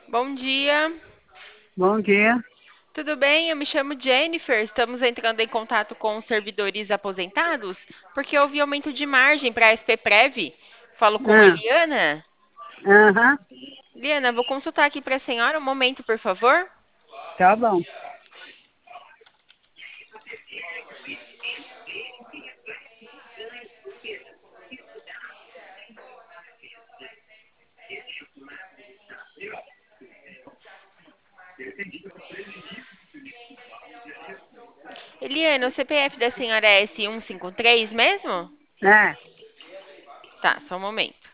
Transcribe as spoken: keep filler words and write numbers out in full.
Bom dia, Bom dia. tudo bem? Eu me chamo Jennifer. Estamos entrando em contato com os servidores aposentados porque houve aumento de margem para a S P Prev. Falo com a Ah, Eliana. aham, Eliana, vou consultar aqui para a senhora um momento, por favor. tá bom. Eliana, o C P F da senhora é S cento e cinquenta e três mesmo? É, Tá, só um momento.